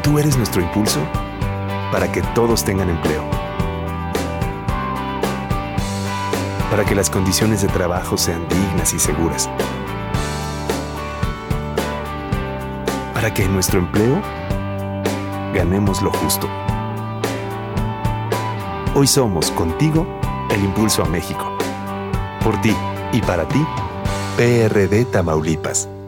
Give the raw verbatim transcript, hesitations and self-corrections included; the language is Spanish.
tú eres nuestro impulso para que todos tengan empleo, para que las condiciones de trabajo sean dignas y seguras, para que en nuestro empleo ganemos lo justo. Hoy somos, contigo, el impulso a México. Por ti y para ti, P R D Tamaulipas.